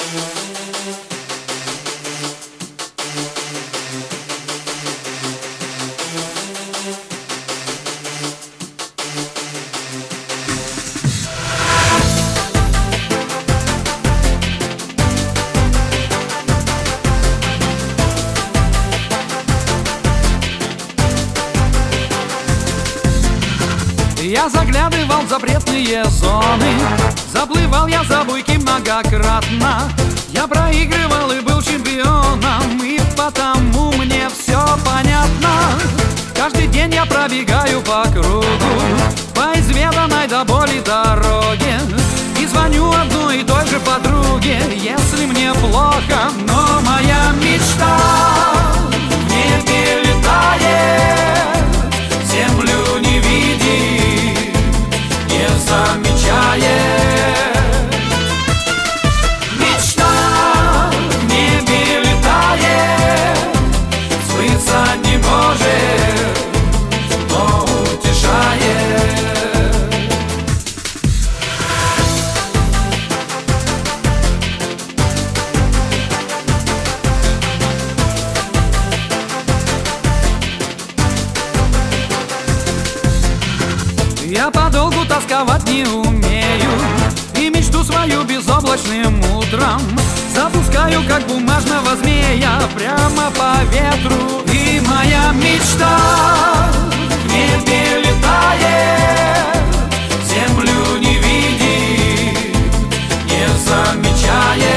Я заглядывал в запретные зоны, заплывал я за буйки многократно. Я проигрывал и был чемпионом, и потому мне все понятно. Каждый день я пробегаю по кругу, по изведанной до боли дороге, и звоню одной и той же подруге, если мне плохо. Но моя мечта в небе летает, землю не видит, не замечает. Мечта в небе летает, сбыться не может, но утешает. Я подолгу тосковать не умею, и мечту свою безоблачным утром запускаю, как бумажного змея, прямо по ветру. И моя мечта в небе летает, землю не видит, не замечает.